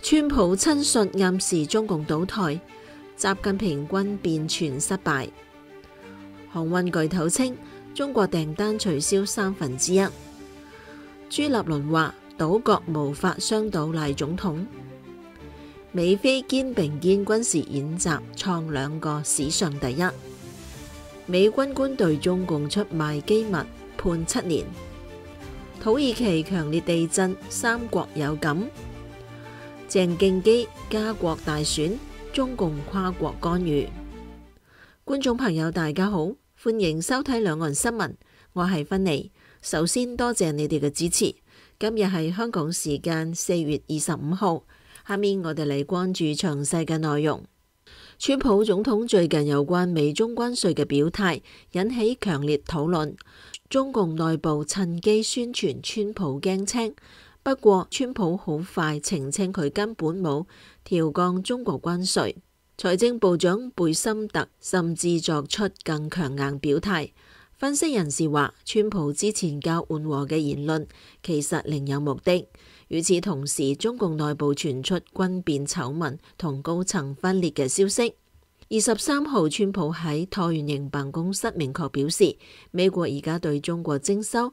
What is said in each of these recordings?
川普親信暗示中共倒台，習近平軍變全失敗。航運巨頭稱中國訂單取消1/3。朱立倫話島國無法雙倒賴總統。美菲肩並肩軍事演習創2個史上第一。美軍官對中共出賣機密判7年。土耳其強烈地震，3國有感。鄭敬基加國大選，中共跨國干預。觀眾朋友大家好，歡迎收睇兩岸新聞，我係芬妮。首先多謝你哋嘅支持。今日係香港時間4月25號，下面我哋嚟關注詳細嘅內容。川普總統最近有關美中關稅嘅表態引起強烈討論，中共內部趁機宣傳川普驚青。不過，川普好快澄清佢根本冇調降中國關稅。財政部長貝森特甚至作出更強硬表態。分析人士話，川普之前較緩和嘅言論其實另有目的。與此同時，中共內部傳出軍變醜聞同高層分裂嘅消息。23號，川普喺橢圓形辦公室明確表示，美國而家對中國徵收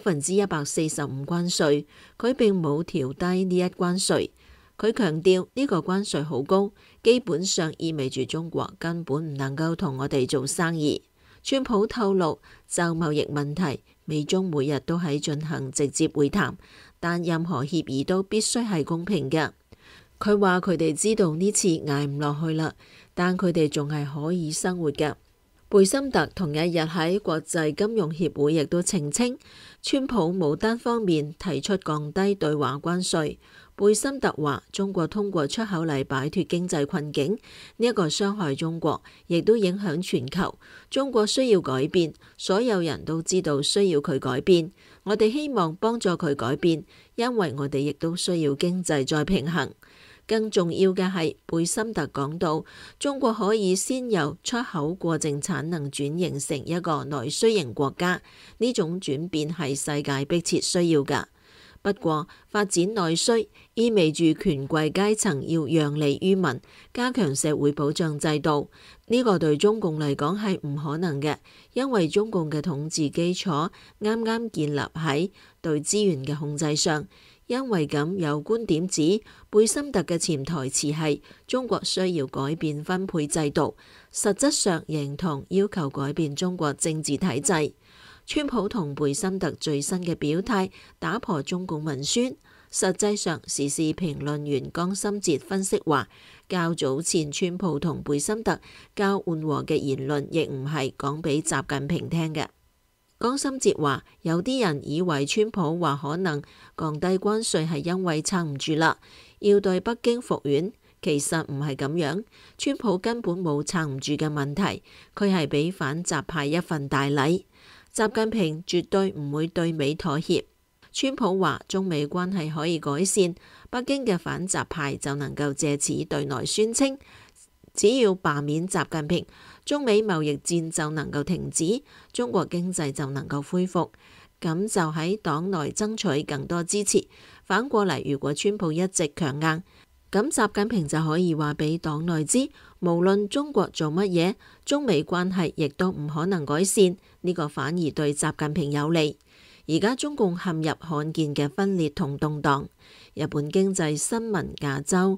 145%關稅，佢並冇調低呢一關稅。佢強調呢個關稅好高，基本上意味住中國根本唔能夠同我哋做生意。川普透露，就貿易問題，美中每日都喺進行直接會談，但任何協議都必須係公平嘅。佢話佢哋知道呢次捱唔落去啦，但佢哋仲係可以生活嘅。貝森特同一日喺國際金融協會亦都澄清，川普冇單方面提出降低對華關稅。貝森特話，中國通過出口嚟擺脫經濟困境，呢一個傷害中國，亦都影響全球。中國需要改變，所有人都知道需要佢改變。我哋希望幫助佢改變，因為我哋亦都需要經濟再平衡。更重要嘅係，貝森特講到，中國可以先由出口過剩產能轉型成一個內需型國家，呢種轉變係世界迫切需要㗎。不過，發展內需意味住權貴階層要讓利於民，加強社會保障制度。呢個對中共嚟講係唔可能嘅，因為中共嘅統治基礎啱啱建立喺對資源嘅控制上。因為咁，有觀點指貝森特嘅潛台詞係中國需要改變分配制度，實質上認同要求改變中國政治體制。川普同貝森特最新嘅表態打破中共文宣。實際上，時事評論員江心哲分析話，較早前川普同貝森特較緩和嘅言論亦唔係講俾習近平聽嘅。江心哲話，有啲人以為川普話可能降低關稅係因為撐唔住啦，要對北京復原，其實唔係咁樣。川普根本冇撐唔住嘅問題，佢係俾反習派一份大禮。習近平絕對唔會對美妥協。川普話中美關係可以改善，北京嘅反習派就能夠借此對內宣稱，只要罷免習近平，中美貿易戰就能夠停止，中國經濟就能夠恢復。咁就喺黨內爭取更多支持。反過嚟，如果川普一直強硬，咁習近平就可以話俾黨內知，無論中國做乜嘢，中美關係亦都唔可能改善。呢個反而對習近平有利。而家中共陷入罕見嘅分裂同動盪。日本經濟新聞亞洲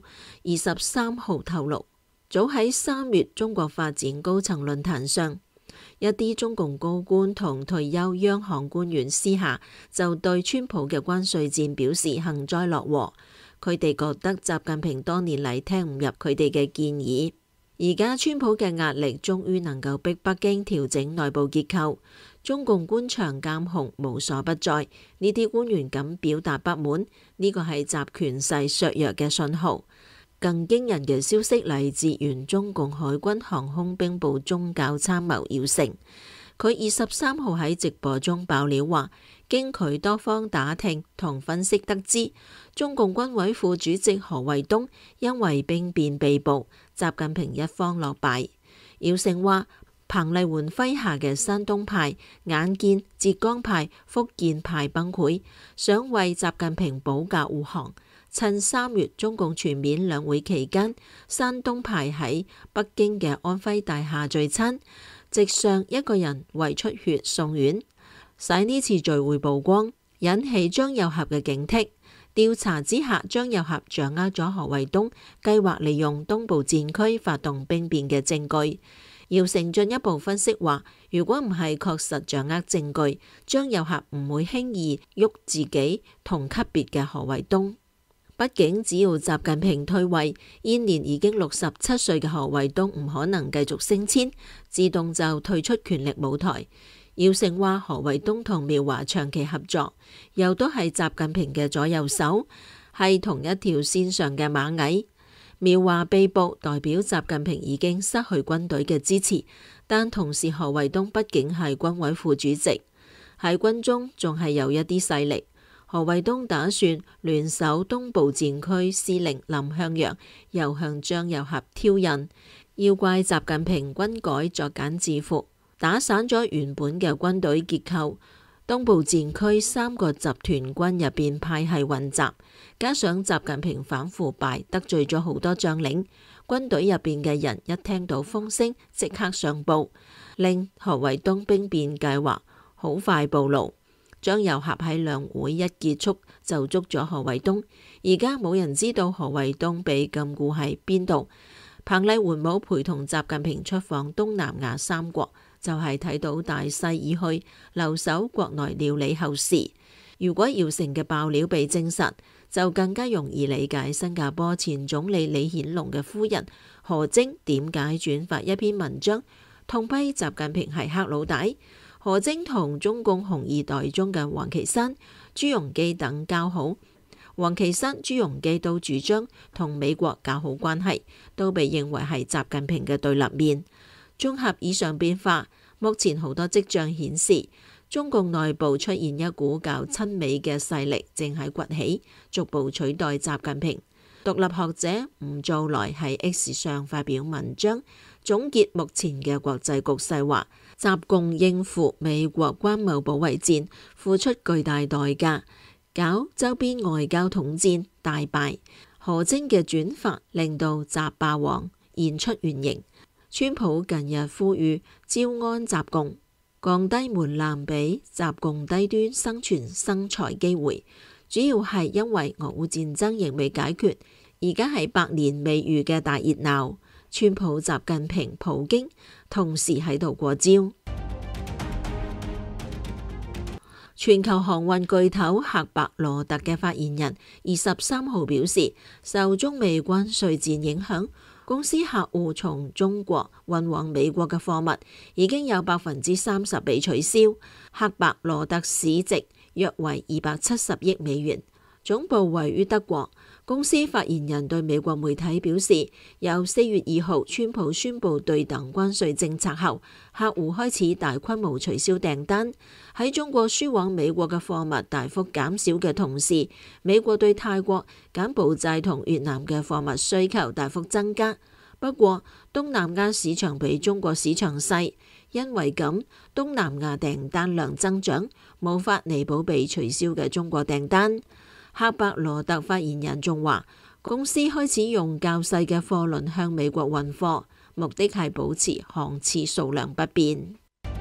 23號透露，早喺3月中國發展高層論壇上，一啲中共高官同退休央行官員私下就對川普嘅關稅戰表示幸災樂禍。佢哋覺得習近平多年嚟聽唔入佢哋嘅建議，而家川普嘅壓力終於能夠逼北京調整內部結構，中共官場監控無所不在。呢啲官員咁表達不滿，呢個係習權勢削弱嘅信號。更驚人嘅消息嚟自原中共海軍航空兵部宗教參謀姚成，佢23號喺直播中爆料話，經佢多方打聽同分析得知，中共軍委副主席何衛東因為兵變被捕，習近平一方落敗。姚成話，彭麗媛麾下嘅山東派眼見浙江派、福建派崩潰，想為習近平保駕護航。 趁3月中共全面兩會期間，山東派喺北京嘅安徽大廈聚餐，席上一個人胃出血送院，使呢次聚會曝光，引起張又俠嘅警惕。調查之下，張又俠掌握咗何衛東計劃利用東部戰區發動兵變嘅證據。姚成進一步分析話，如果唔係確實掌握證據，張又俠唔會輕易喐自己同級別嘅何衛東。畢竟只要習近平退位，現年已經67歲嘅何衛東唔可能繼續升遷，自動就退出權力舞台。姚成話何衛東同苗華長期合作，又都係習近平嘅左右手，係同一條線上嘅螞蟻。苗華被捕代表習近平已經失去軍隊嘅支持，但同時何衛東畢竟係軍委副主席，喺軍中仲係有一啲勢力。何衛東打算聯手東部戰區司令林向陽，又向張又俠挑釁，要怪習近平軍改作繭自縛，打散咗原本嘅軍隊結構。東部戰區3個集團軍入邊派系混雜，加上習近平反腐敗得罪咗好多將領，軍隊入邊嘅人一聽到風聲即刻上報，令何衛東兵變計劃好快暴露。張又俠喺兩會一結束就捉咗何衛東，而家冇人知道何衛東被禁錮喺邊度。彭麗媛冇陪同習近平出訪東南亞3國，就係睇到大勢已去，留守國內料理後事。如果姚成嘅爆料被證實，就更加容易理解新加坡前總理李顯龍嘅夫人何晶點解轉發一篇文章痛批習近平係黑老大。何晶同中共紅二代中嘅王岐山、朱鎔基等交好，王岐山、朱鎔基都主張同美國搞好關係，都被認為係習近平嘅對立面。綜合以上變化，目前好多跡象顯示，中共內部出現一股較親美嘅勢力正喺崛起，逐步取代習近平。獨立學者吳造來喺 X 上發表文章，總結目前嘅國際局勢，話習共應付美國關貿保衛戰付出巨大代價，搞周邊外交統戰大敗。何晶嘅轉發令到習霸王現出原形。川普近日呼籲招安習共，降低門檻俾習共低端生存生財機會，主要係因為俄烏戰爭仍未解決，而家係百年未遇嘅大熱鬧。川普、習近平、普京同時喺度過招。全球航運巨頭赫伯羅特嘅發言人23號表示，受中美關稅戰影響，公司客戶從中國運往美國嘅貨物已經有30%被取消。赫伯羅特市值約為270億美元，總部位於德國。公司發言人對美國媒體表示，由4月2號川普宣布對等關稅政策後，客戶開始大規模取消訂單。喺中國輸往美國嘅貨物大幅減少嘅同時，美國對泰國、柬埔寨同越南嘅貨物需求大幅增加。不過，東南亞市場比中國市場細，因為咁，東南亞訂單量增長，無法彌補被取消嘅中國訂單。赫伯羅特發言人仲話，公司開始用較細嘅貨輪向美國運貨，目的係保持航次數量不變。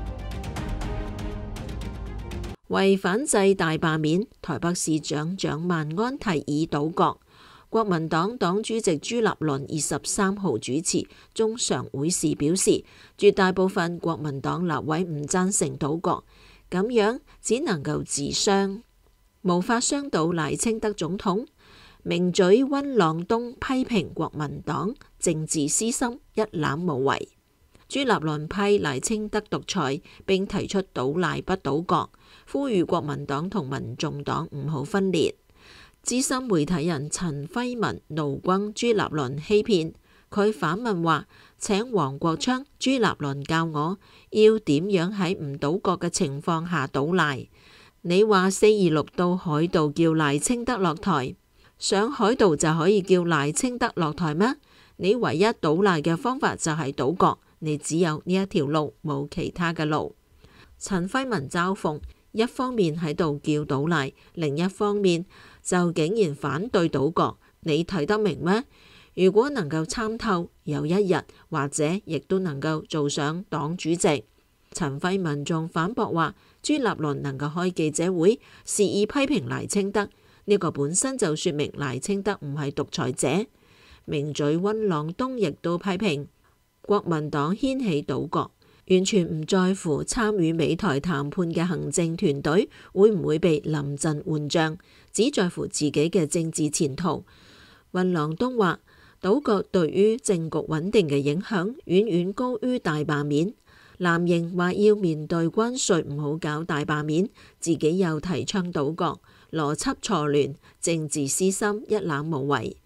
為反制大罷免，台北市長蔣萬安提議倒閣。國民黨黨主席朱立倫23號主持中常會時表示，絕大部分國民黨立委唔贊成倒閣，咁樣只能夠自傷，無法傷倒賴清德總統。名嘴溫朗東批評國民黨政治私心，一覽無遺。朱立倫批賴清德獨裁，並提出倒賴不倒閣，呼籲國民黨同民眾黨唔好分裂。資深媒體人陳輝文怒轟朱立倫欺騙，佢反問話：請黃國昌、朱立倫教我要點樣喺唔倒閣嘅情況下倒賴。你話426到海盜叫賴清德落台，上海盜就可以叫賴清德落台咩？你唯一倒賴嘅方法就係倒閣，你只有呢一條路，冇其他嘅路。陳輝文嘲諷，一方面喺度叫倒賴，另一方面就竟然反對倒閣，你睇得明咩？如果能夠參透，有一日或者亦都能夠做上黨主席。陳慧文仲反駁話，朱立倫能夠開記者會肆意批評賴清德，呢個本身就說明賴清德唔係獨裁者。名嘴溫朗東亦都批評國民黨掀起倒閣，完全唔在乎參與美台談判嘅行政團隊會唔會被臨陣換將，只在乎自己嘅政治前途。溫朗東話，倒閣對於政局穩定嘅影響遠遠高於大罷免。藍營話要面對關稅，唔好搞大罷免，自己又提倡倒閣，邏輯錯亂，政治私心一覽無遺。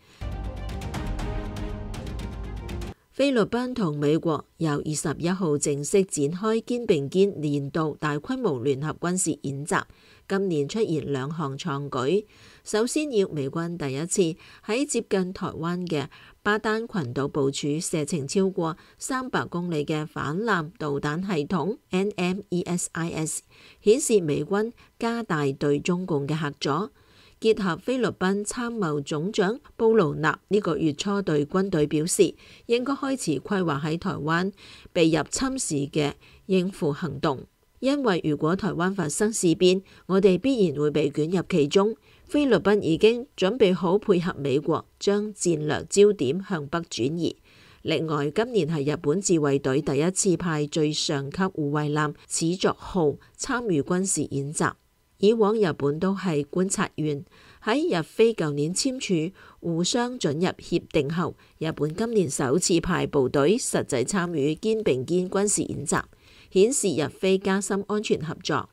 菲律賓同美國由21號正式展開肩並肩年度大規模聯合軍事演習，今年出現兩項創舉。首先要美軍第一次喺接近台灣嘅巴丹群島部署射程超過300公里嘅反艦導彈系統 NMESIS， 顯示美軍加大對中共嘅嚇阻。結合菲律賓參謀總長布勞納呢個月初對軍隊表示，應該開始規劃喺台灣被入侵時嘅應付行動，因為如果台灣發生事變，我哋必然會被捲入其中。菲律賓已經準備好配合美國，將戰略焦點向北轉移。另外，今年係日本自衛隊第一次派最上級護衛艦始作號參與軍事演習。以往日本都係觀察員，喺日菲舊年簽署互相准入協定後，日本今年首次派部隊實際參與肩並肩軍事演習，顯示日菲加深安全合作。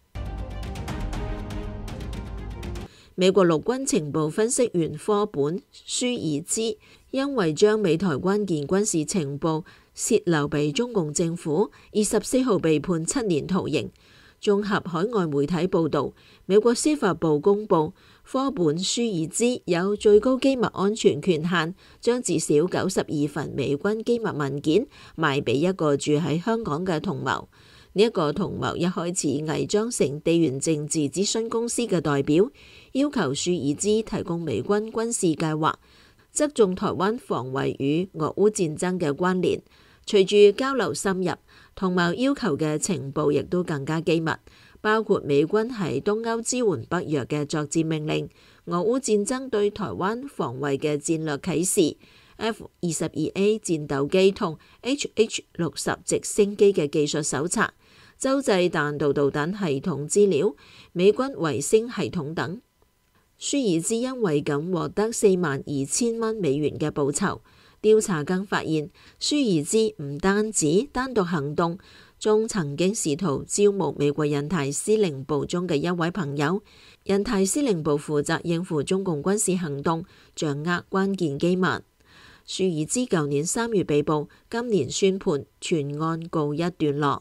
美國陸軍情報分析員科本舒爾茲因為將美台關鍵軍事情報洩漏俾中共政府，24號被判7年徒刑。綜合海外媒體報導，美國司法部公佈科本舒爾茲有最高機密安全權限，將至少92份美軍機密文件賣俾一個住喺香港嘅同謀。呢一個同謀一開始偽裝成地緣政治諮詢公司嘅代表，要求舒爾茲提供美軍軍事計劃，側重台灣防衛與俄烏戰爭嘅關聯。隨住交流深入，同謀要求嘅情報亦都更加機密，包括美軍喺東歐支援北約嘅作戰命令、俄烏戰爭對台灣防衛嘅戰略啟示、F-22A 戰鬥機同 HH-60直升機嘅技術搜查、洲際彈道導彈系統資料、美軍衛星系統等。舒爾茲因為咁獲得42,000蚊美元嘅報酬。調查更發現，舒爾茲唔單止單獨行動，仲曾經試圖招募美國印太司令部中嘅一位朋友。印太司令部負責應付中共軍事行動，掌握關鍵機密。舒爾茲舊年3月被捕，今年宣判，全案告一段落。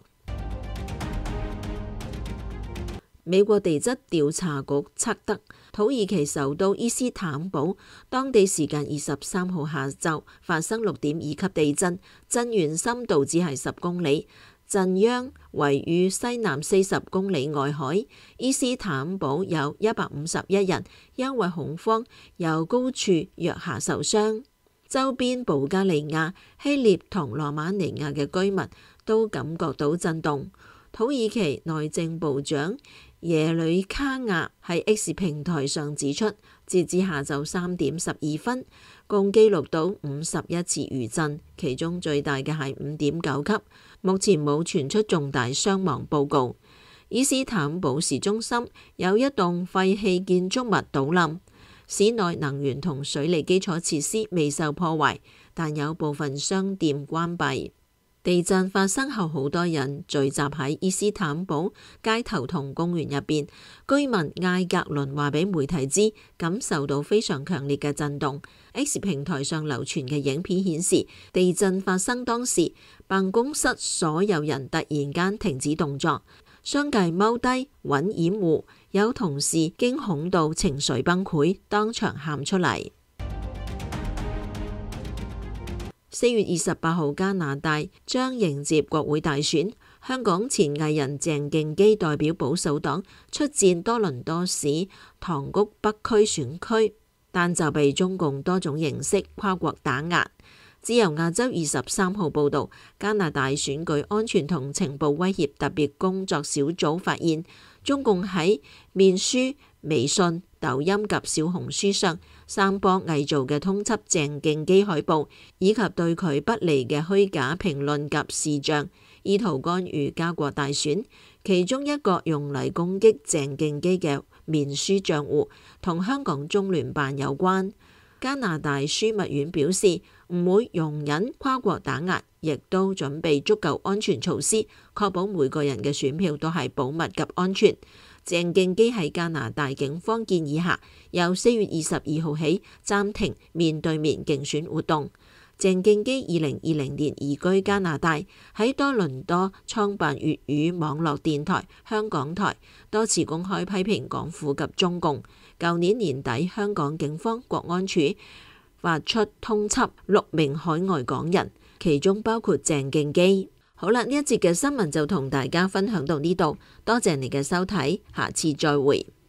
美國地質調查局測得土耳其首都伊斯坦堡當地時間23號下晝發生6.2級地震，震源深度只係10公里，震央位於西南40公里外海。伊斯坦堡有151人因為恐慌由高處躍下受傷，周邊保加利亞、希臘同羅馬尼亞嘅居民都感覺到震動。土耳其內政部長耶里卡亞喺 X 平台上指出，截至下晝3點12分，共記錄到51次餘震，其中最大嘅係5.9級。目前冇傳出重大傷亡報告。伊斯坦堡市中心有一棟廢棄建築物倒冧，市內能源同水利基礎設施未受破壞，但有部分商店關閉。地震發生後，好多人聚集喺伊斯坦堡街頭同公園入邊。居民艾格倫話俾媒體知，感受到非常強烈嘅震動。X 平台上流傳嘅影片顯示，地震發生當時，辦公室所有人突然間停止動作，相繼踎低揾掩護，有同事驚恐到情緒崩潰，當場喊出嚟。4月28號，加拿大將迎接國會大選。 香港前藝人鄭敬基代表保守黨出戰多倫多市塘谷北區選區，但就被中共多種形式跨國打壓。自由亞洲23號報導，加拿大選舉安全同情報威脅特別工作小組發現，中共喺面書、微信、抖音及小紅書上散播偽造嘅通緝鄭敬基海報，以及對佢不利嘅虛假評論及視像，意圖干預加國大選。其中一個用嚟攻擊鄭敬基嘅面書賬戶，同香港中聯辦有關。加拿大樞密院表示唔會容忍跨國打壓，亦都準備足夠安全措施，確保每個人嘅選票都係保密及安全。鄭敬基喺加拿大警方建議下，由4月22號起暫停面對面競選活動。鄭敬基2020年移居加拿大，喺多倫多創辦粵語網絡電台香港台，多次公開批評港府及中共。舊年年底，香港警方國安處發出通緝6名海外港人，其中包括鄭敬基。好啦，呢一節嘅新聞就同大家分享到呢度，多謝你嘅收睇，下次再會。